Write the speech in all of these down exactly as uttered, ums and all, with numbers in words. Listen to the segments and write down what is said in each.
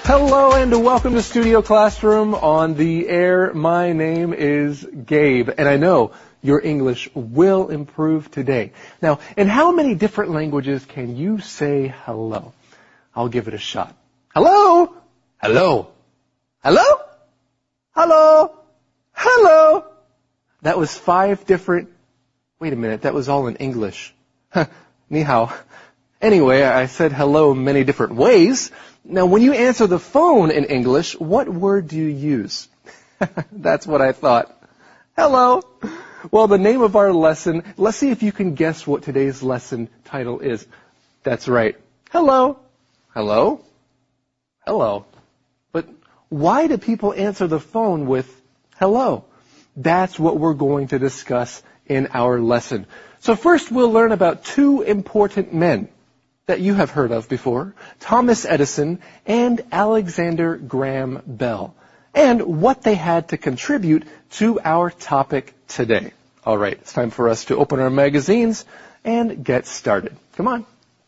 Hello and welcome to Studio Classroom on the air. My name is Gabe, and I know your English will improve today. Now, in how many different languages can you say hello? I'll give it a shot. Hello? Hello? Hello? Hello? Hello? That was five different... Wait a minute, that was all in English. Ni hao. Anyway, I said hello many different ways. Now, when you answer the phone in English, what word do you use? That's what I thought. Hello. Well, the name of our lesson, let's see if you can guess what today's lesson title is. That's right. Hello. Hello. Hello. But why do people answer the phone with hello? That's what we're going to discuss in our lesson. So first, we'll learn about two important men that you have heard of before, Thomas Edison and Alexander Graham Bell, and what they had to contribute to our topic today. All right, it's time for us to open our magazines and get started. Come on.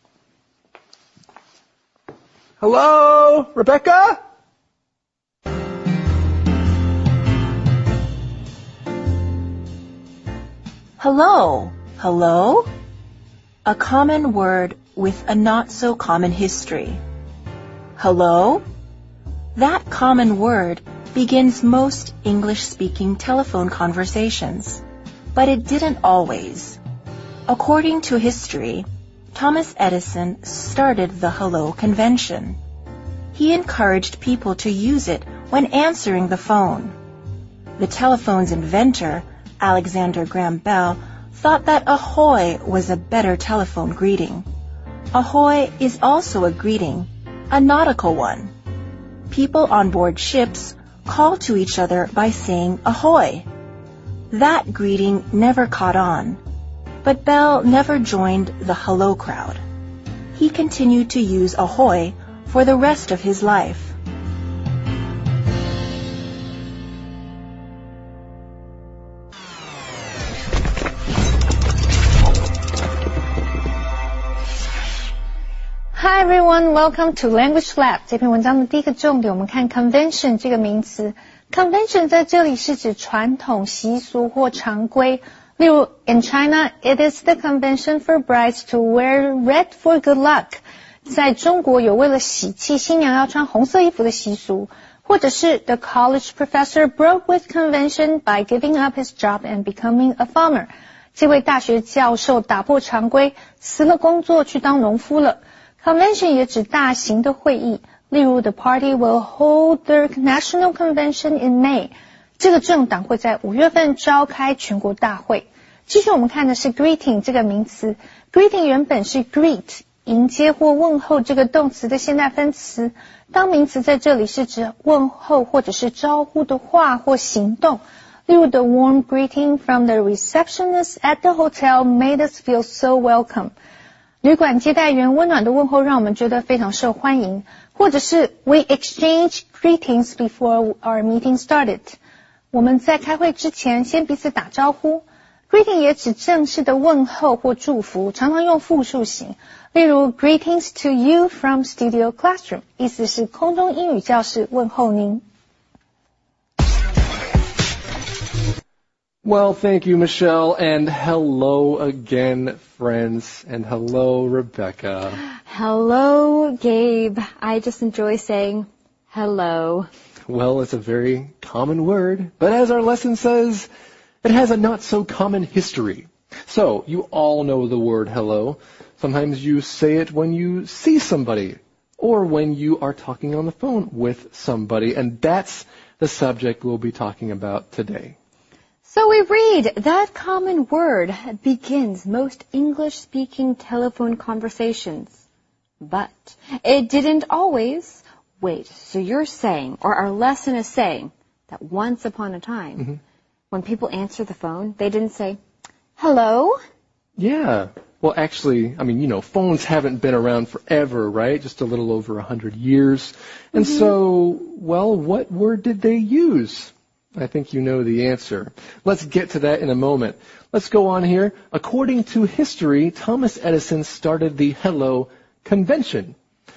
Hello, Rebecca? Hello. Hello? A common word with a not-so-common history. Hello? That common word begins most English-speaking telephone conversations, but it didn't always. According to history, Thomas Edison started the hello convention. He encouraged people to use it when answering the phone. The telephone's inventor, Alexander Graham Bell, thought that ahoy was a better telephone greeting. Ahoy is also a greeting, a nautical one. People on board ships call to each other by saying ahoy. That greeting never caught on, but Bell never joined the hello crowd. He continued to use ahoy for the rest of his life. Hi everyone, welcome to Language Lab. 这篇文章的第一个重点，我们看 convention 这个名词。convention 在这里是指传统习俗或常规。例如 in China, it is the convention for brides to wear red for good luck. 在中国有为了喜气，新娘要穿红色衣服的习俗。或者是 the college professor broke with convention by giving up his job and becoming a farmer. 这位大学教授打破常规，辞了工作去当农夫了。Convention 也指大型的会议，例如 the party will hold their national convention in May. 这个政党会在五月份召开全国大会。继续我们看的是 greeting 这个名词。greeting 原本是 greet 迎接或问候这个动词的现代分词，当名词在这里是指问候或者是招呼的话或行动。例如 the warm greeting from the receptionist at the hotel made us feel so welcome. 旅馆接待员温暖的问候让我们觉得非常受欢迎，或者是 we exchanged greetings before our meeting started. 我们在开会之前先彼此打招呼。greeting 也指正式的问候或祝福，常常用复数型。例如 greetings to you from Studio Classroom, 意思是空中英语教室问候您。 Well, thank you, Michelle, and hello again, friends, and hello, Rebecca. Hello, Gabe. I just enjoy saying hello. Well, it's a very common word, but as our lesson says, it has a not-so-common history. So, you all know the word hello. Sometimes you say it when you see somebody, or when you are talking on the phone with somebody, and that's the subject we'll be talking about today. So we read, that common word begins most English-speaking telephone conversations. But it didn't always. Wait, so you're saying, or our lesson is saying, that once upon a time, mm-hmm. when people answer the phone, they didn't say, hello? Yeah. Well, actually, I mean, you know, phones haven't been around forever, right? Just a little over a hundred years. And mm-hmm. so, well, what word did they use? I think you know the answer. Let's get to that in a moment. Let's go on here. According to history, Thomas Edison started the hello convention.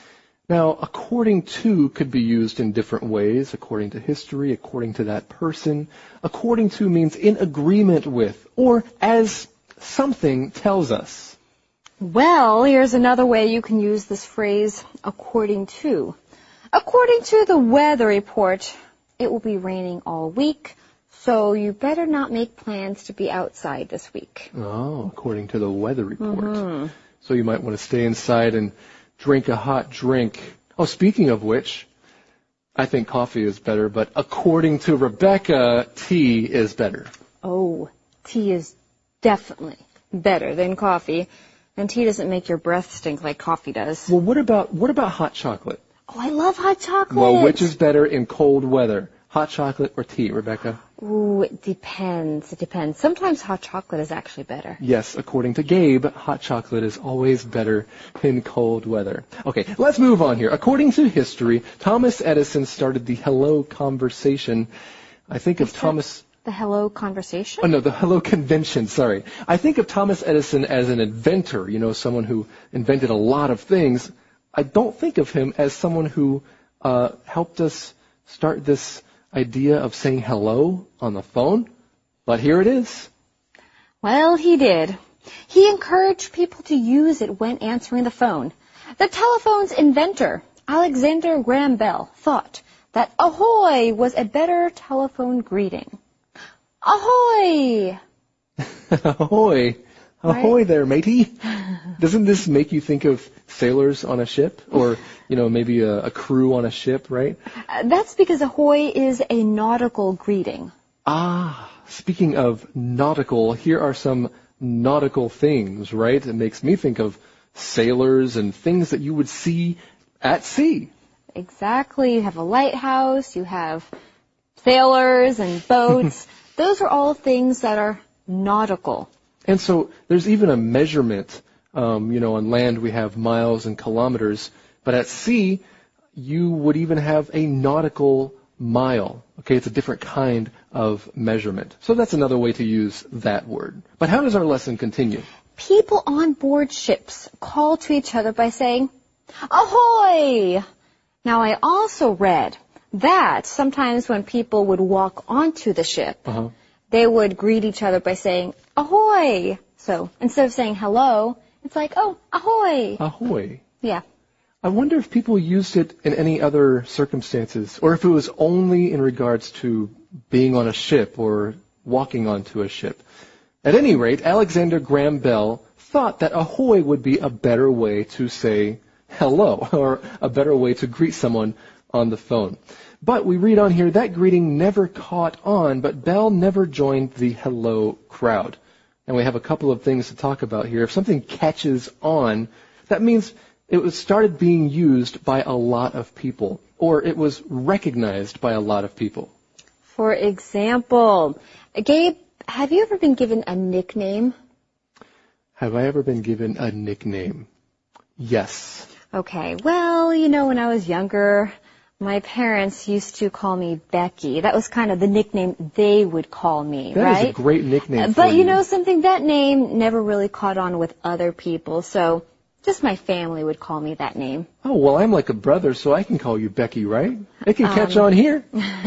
Now, according to could be used in different ways, according to history, according to that person. According to means in agreement with, or as something tells us. Well, here's another way you can use this phrase, according to. According to the weather report, it will be raining all week, so you better not make plans to be outside this week. Oh, according to the weather report. Mm-hmm. So you might want to stay inside and drink a hot drink. Oh, speaking of which, I think coffee is better, but according to Rebecca, tea is better. Oh, tea is definitely better than coffee, and tea doesn't make your breath stink like coffee does. Well, what about what about hot chocolate? Oh, I love hot chocolate. Well, which is better in cold weather, hot chocolate or tea, Rebecca? Ooh, it depends. It depends. Sometimes hot chocolate is actually better. Yes, according to Gabe, hot chocolate is always better in cold weather. Okay, let's move on here. According to history, Thomas Edison started the hello conversation. I think of Thomas... The hello conversation? Oh, no, the hello convention, sorry. I think of Thomas Edison as an inventor, you know, someone who invented a lot of things. I don't think of him as someone who uh, helped us start this idea of saying hello on the phone, but here it is. Well, he did. He encouraged people to use it when answering the phone. The telephone's inventor, Alexander Graham Bell, thought that ahoy was a better telephone greeting. Ahoy! Ahoy! Ahoy Right? there, matey! Doesn't this make you think of sailors on a ship? Or, you know, maybe a, a crew on a ship, right? Uh, that's because ahoy is a nautical greeting. Ah, speaking of nautical, here are some nautical things, right? It makes me think of sailors and things that you would see at sea. Exactly. You have a lighthouse, you have sailors and boats. Those are all things that are nautical. And so there's even a measurement. Um, you know, on land we have miles and kilometers, but at sea you would even have a nautical mile. Okay, it's a different kind of measurement. So that's another way to use that word. But how does our lesson continue? People on board ships call to each other by saying, ahoy! Now, I also read that sometimes when people would walk onto the ship, Uh-huh. they would greet each other by saying, ahoy! So instead of saying hello, it's like, oh, ahoy! Ahoy. Yeah. I wonder if people used it in any other circumstances, or if it was only in regards to being on a ship or walking onto a ship. At any rate, Alexander Graham Bell thought that ahoy would be a better way to say hello, or a better way to greet someone on the phone. But we read on here, that greeting never caught on, but Bell never joined the hello crowd. And we have a couple of things to talk about here. If something catches on, that means it was started being used by a lot of people, or it was recognized by a lot of people. For example, Gabe, have you ever been given a nickname? Have I ever been given a nickname? Yes. Okay, well, you know, when I was younger, my parents used to call me Becky. That was kind of the nickname they would call me, That right? is a great nickname for But you you. know something, that name never really caught on with other people, so just my family would call me that name. Oh, well, I'm like a brother, so I can call you Becky, right? It can catch Um, on here.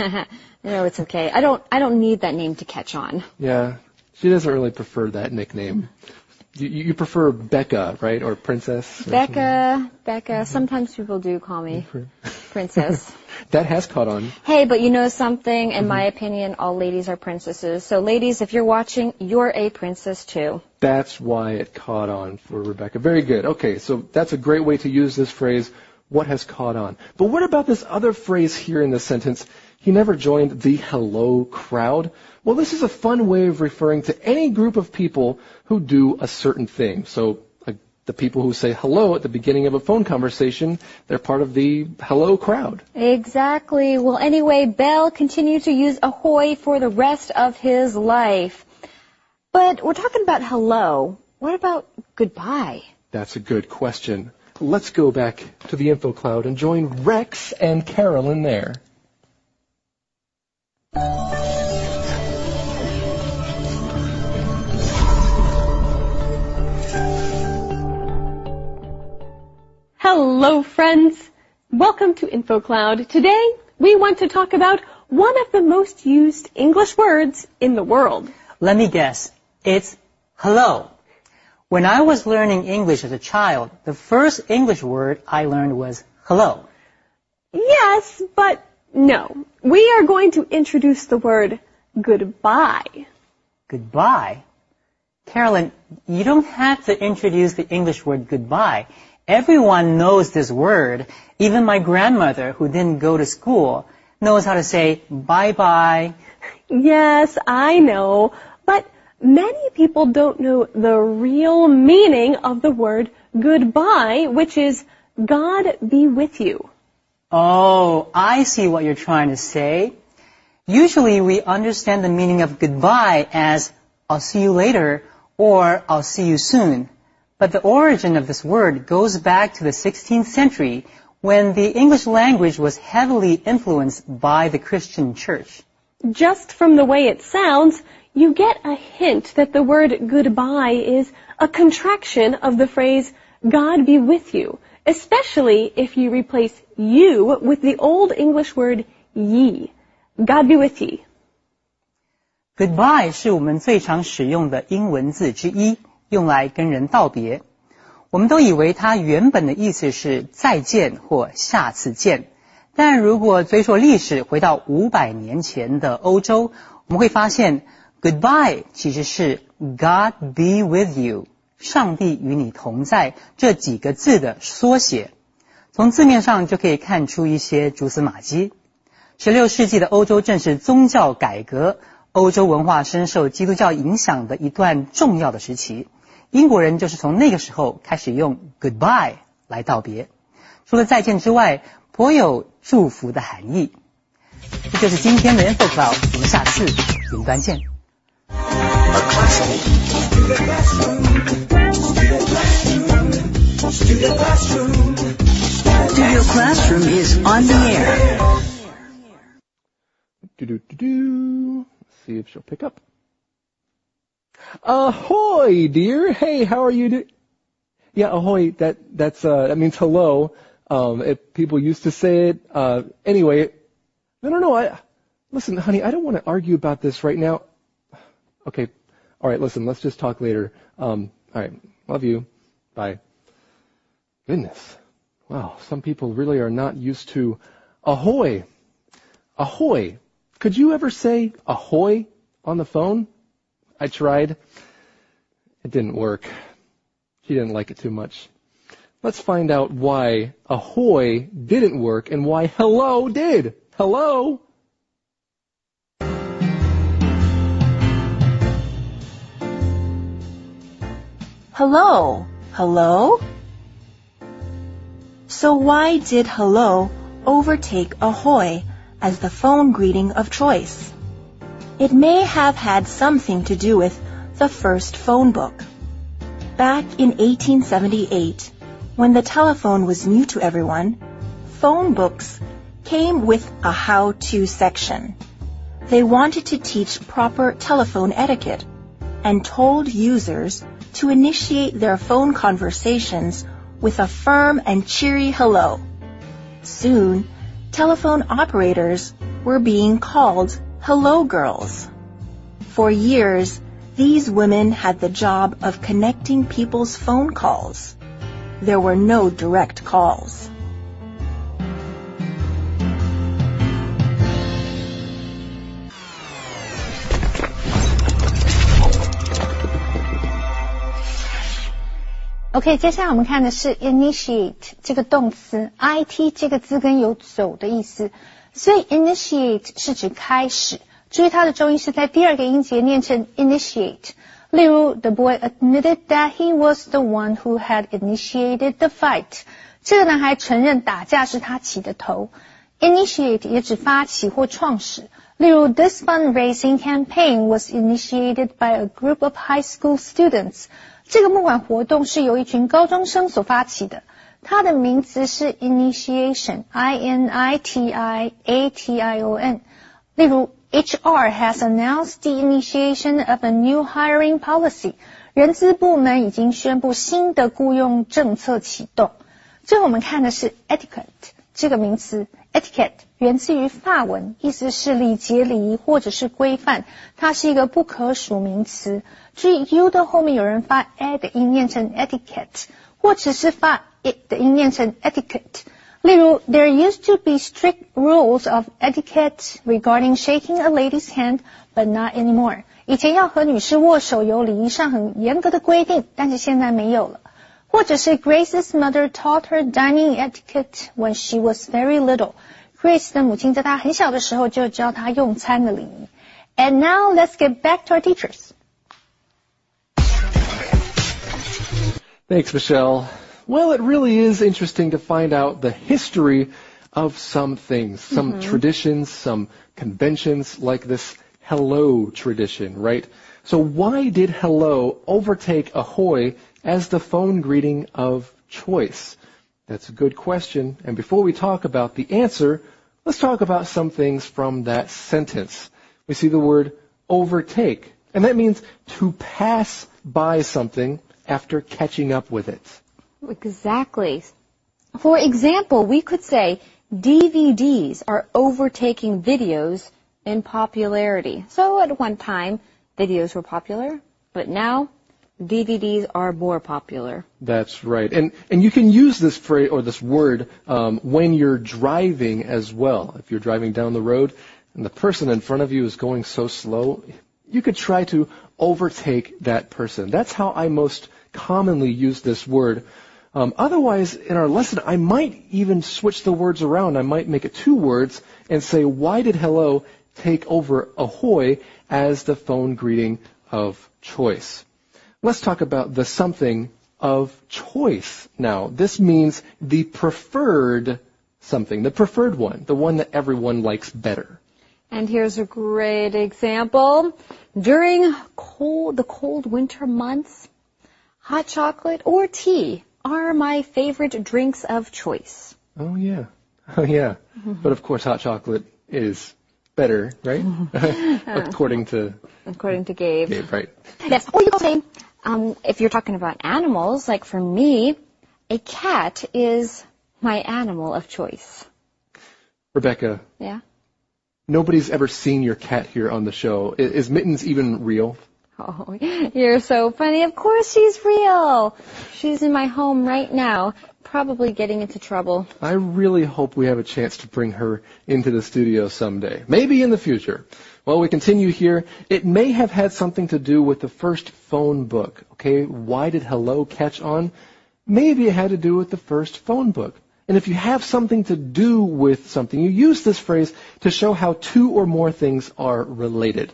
No, it's okay. I don't I don't need that name to catch on. Yeah, she doesn't really prefer that nickname. You, you prefer Becca, right, or Princess? or Becca, Becca, sometimes people do call me something? Princess. That has caught on. Hey, but you know something? In my opinion, all ladies are princesses. So ladies, if you're watching, you're a princess too. That's why it caught on for Rebecca. Very good. Okay, so that's a great way to use this phrase, what has caught on. But what about this other phrase here in the sentence, he never joined the hello crowd? Well, this is a fun way of referring to any group of people who do a certain thing. So like the people who say hello at the beginning of a phone conversation, they're part of the hello crowd. Exactly. Well, anyway, Bell continued to use ahoy for the rest of his life. But we're talking about hello. What about goodbye? That's a good question. Let's go back to the info cloud and join Rex and Carolyn there. Hello, friends. Welcome to InfoCloud. Today, we want to talk about one of the most used English words in the world. Let me guess. It's hello. When I was learning English as a child, the first English word I learned was hello. Yes, but no. We are going to introduce the word goodbye. Goodbye? Carolyn, you don't have to introduce the English word goodbye. Everyone knows this word. Even my grandmother, who didn't go to school, knows how to say bye-bye. Yes, I know, but many people don't know the real meaning of the word goodbye, which is God be with you. Oh, I see what you're trying to say. Usually we understand the meaning of goodbye as I'll see you later or I'll see you soon. But the origin of this word goes back to the sixteenth century when the English language was heavily influenced by the Christian church. Just from the way it sounds, you get a hint that the word goodbye is a contraction of the phrase God be with you, especially if you replace you with the Old English word ye. God be with ye. Goodbye 是我们最常使用的英文字之一，用来跟人道别。我们都以为它原本的意思是再见或下次见，但如果追溯历史回到五百年前的欧洲，我们会发现 Goodbye 其实是 God be with you， 上帝与你同在这几个字的缩写。从字面上就可以看出一些蛛丝马迹。十六世纪的欧洲正是宗教改革，欧洲文化深受基督教影响的一段重要的时期。英国人就是从那个时候开始用 goodbye 来道别，除了再见之外，颇有祝福的含义。这就是今天的 InfoCloud， 我们下次云端见。 Studio Classroom is on the air. Do do do do. Let's see if she'll pick up. Ahoy, dear. Hey, how are you? Do- yeah, ahoy. That that's uh, that means hello. Um, it, people used to say it. Uh, anyway, I don't know. I listen, honey. I don't want to argue about this right now. Okay. All right. Listen. Let's just talk later. Um, all right. Love you. Bye. Goodness. Wow. Some people really are not used to ahoy. Ahoy. Could you ever say ahoy on the phone? I tried. It didn't work. She didn't like it too much. Let's find out why ahoy didn't work and why hello did. Hello? Hello. Hello? So why did hello overtake ahoy as the phone greeting of choice? It may have had something to do with the first phone book. Back in eighteen seventy-eight, when the telephone was new to everyone, phone books came with a how-to section. They wanted to teach proper telephone etiquette and told users to initiate their phone conversations with a firm and cheery hello. Soon, telephone operators were being called hello girls. For years, these women had the job of connecting people's phone calls. There were no direct calls. OK， 接下来我们看的是 initiate 这个动词 ，it 这个字根有走的意思，所以 initiate 是指开始。注意它的重音是在第二个音节念成 initiate。例如 ，the boy admitted that he was the one who had initiated the fight。这个男孩承认打架是他起的头。initiate 也指发起或创始。例如 ，this fundraising campaign was initiated by a group of high school students。这个募款活动是由一群高中生所发起的，它的名词是 initiation，I N I T I A T I O N。例如 ，H R has announced the initiation of a new hiring policy。人资部门已经宣布新的雇佣政策启动。最后我们看的是 etiquette， 这个名词 etiquette 源自于法文，意思是礼节礼仪或者是规范，它是一个不可数名词。注意 u 的后面有人发 e 的音念成 etiquette， 或者是发 it 的音念成 etiquette。例如 there used to be strict rules of etiquette regarding shaking a lady's hand, but not anymore。以前要和女士握手有礼仪上很严格的规定，但是现在没有了。或者是 Grace's mother taught her dining etiquette when she was very little. Grace 的母亲在她很小的时候就教她用餐的礼仪。And now let's get back to our teachers. Thanks, Michelle. Well, it really is interesting to find out the history of some things, some mm-hmm. traditions, some conventions like this hello tradition, right? So why did hello overtake ahoy as the phone greeting of choice? That's a good question. And before we talk about the answer, let's talk about some things from that sentence. We see the word overtake, and that means to pass by something after catching up with it. Exactly. For example, we could say D V Ds are overtaking videos in popularity. So at one time, videos were popular, but now D V Ds are more popular. That's right. And and you can use this phrase or this word um, when you're driving as well. If you're driving down the road and the person in front of you is going so slow, you could try to overtake that person. That's how I most commonly use this word. Um, otherwise, in our lesson, I might even switch the words around. I might make it two words and say, why did hello take over ahoy as the phone greeting of choice? Let's talk about the something of choice now. This means the preferred something, the preferred one, the one that everyone likes better. And here's a great example. During cold, the cold winter months, hot chocolate or tea are my favorite drinks of choice. Oh, yeah. Oh, yeah. Mm-hmm. But, of course, hot chocolate is better, right? According to... According to Gabe. Gabe, right. Yes. Or you could say, um, if you're talking about animals, like for me, a cat is my animal of choice. Rebecca. Yeah? Nobody's ever seen your cat here on the show. Is, is Mittens even real? Oh, you're so funny. Of course she's real. She's in my home right now, probably getting into trouble. I really hope we have a chance to bring her into the studio someday. Maybe in the future. Well, we continue here. It may have had something to do with the first phone book. Okay, why did hello catch on? Maybe it had to do with the first phone book. And if you have something to do with something, you use this phrase to show how two or more things are related.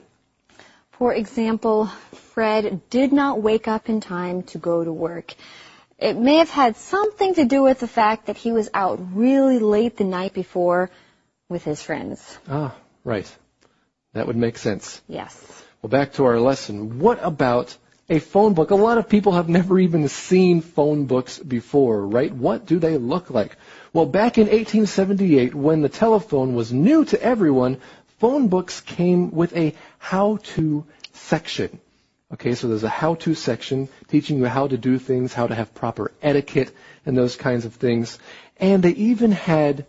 For example, Fred did not wake up in time to go to work. It may have had something to do with the fact that he was out really late the night before with his friends. Ah, right. That would make sense. Yes. Well, back to our lesson. What about a phone book? A lot of people have never even seen phone books before, right? What do they look like? Well, back in eighteen seventy-eight, when the telephone was new to everyone, phone books came with a how-to section. Okay, so there's a how-to section teaching you how to do things, how to have proper etiquette, and those kinds of things. And they even had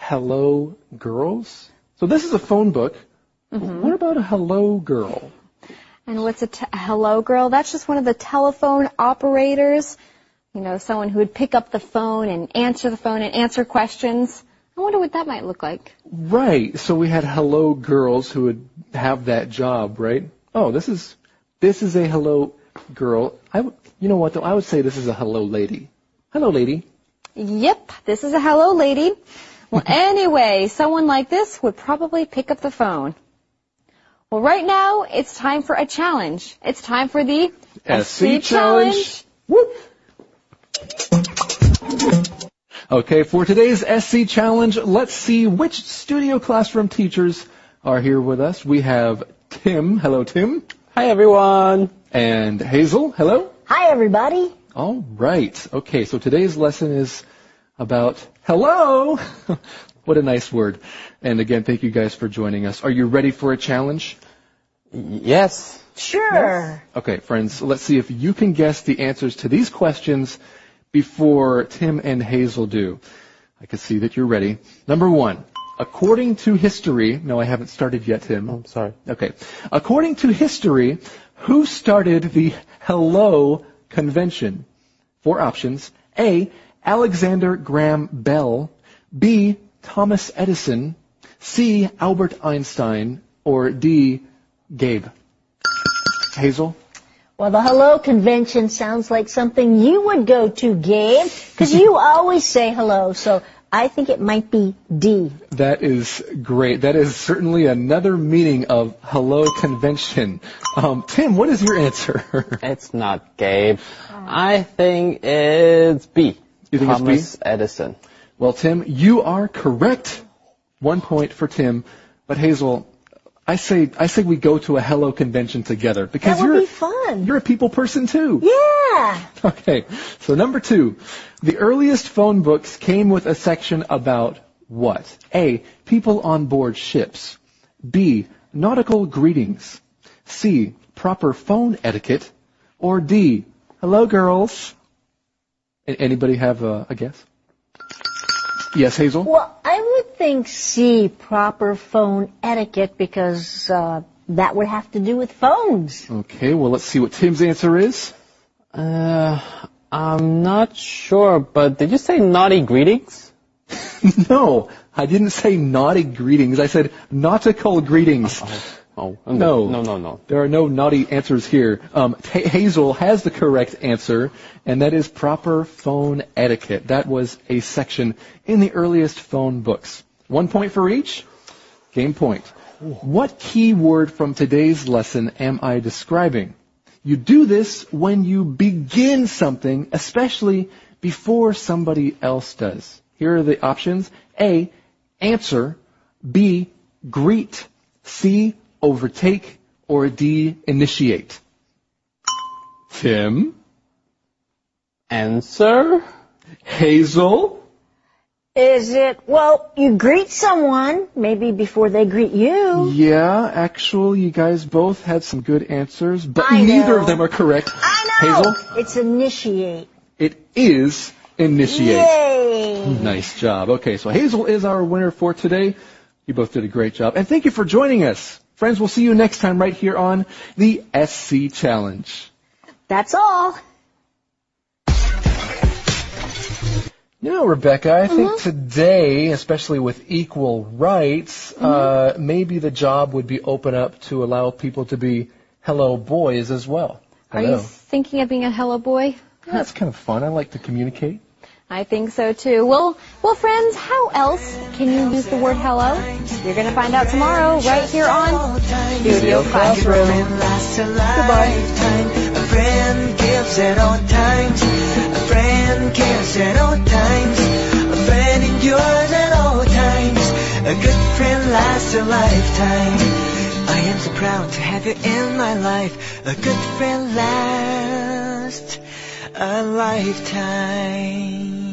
hello girls. So this is a phone book. Mm-hmm. What about a hello girl? And what's a, t- a hello girl? That's just one of the telephone operators. You know, someone who would pick up the phone and answer the phone and answer questions. I wonder what that might look like. Right. So we had hello girls who would have that job, right? Oh, this is this is a hello girl. I w- you know what, though? I would say this is a hello lady. Hello, lady. Yep, this is a hello lady. Well, anyway, someone like this would probably pick up the phone. Well, right now, it's time for a challenge. It's time for the S C Challenge. Whoop. Okay, for today's S C Challenge, let's see which studio classroom teachers are here with us. We have Tim. Hello, Tim. Hi, everyone. And Hazel. Hello. Hi, everybody. All right. Okay, so today's lesson is about hello. What a nice word. And again, thank you guys for joining us. Are you ready for a challenge? Yes. Sure. Okay, friends, let's see if you can guess the answers to these questions before Tim and Hazel do. I can see that you're ready. Number one, according to history, no, I haven't started yet, Tim. I'm sorry. Okay. According to history, who started the Hello Convention? Four options. A, Alexander Graham Bell. B, Thomas Edison. C, Albert Einstein. Or D, Gabe. Hazel? Well, the hello convention sounds like something you would go to, Gabe, because you always say hello, so I think it might be D. That is great. That is certainly another meaning of hello convention. Um, Tim, what is your answer? It's not Gabe. I think it's B. You think Thomas it's B? Edison. Well, Tim, you are correct. One point for Tim. But Hazel, I say I say we go to a hello convention together because That would you're be fun. you're a people person too. Yeah. Okay. So number two, the earliest phone books came with a section about what? A, people on board ships. B, nautical greetings. C, proper phone etiquette. Or D, hello girls. A- Anybody have a, a guess? Yes, Hazel? Well, I would think C, proper phone etiquette, because uh, that would have to do with phones. Okay, well, let's see what Tim's answer is. Uh, I'm not sure, but did you say naughty greetings? No, I didn't say naughty greetings. I said nautical greetings. Oh, No. no, no, no. There are no naughty answers here. Um, Ha- Hazel has the correct answer, and that is proper phone etiquette. That was a section in the earliest phone books. One point for each. Game point. What key word from today's lesson am I describing? You do this when you begin something, especially before somebody else does. Here are the options. A, answer. B, greet. C, overtake. Or D, initiate. Tim? Answer? Hazel? Is it, well, you greet someone, maybe before they greet you. Yeah, actually, you guys both had some good answers, but I neither know. of them are correct. I know. Hazel? It's initiate. It is initiate. Yay. Nice job. Okay, so Hazel is our winner for today. You both did a great job. And thank you for joining us. Friends, we'll see you next time right here on the S C Challenge. That's all. You know, Rebecca, I think today, especially with equal rights, uh, maybe the job would be open up to allow people to be hello boys as well. Are Hello. you thinking of being a hello boy? Yeah, that's kind of fun. I like to communicate. I think so too. Well, well, friends, how else can you use the word hello? You're going to find out tomorrow right here on Studio Classroom. Goodbye. A friend gives at all times. A friend cares at all times. A friend endures at all times. A good friend lasts a lifetime. I am so proud to have you in my life. A good friend lasts a lifetime.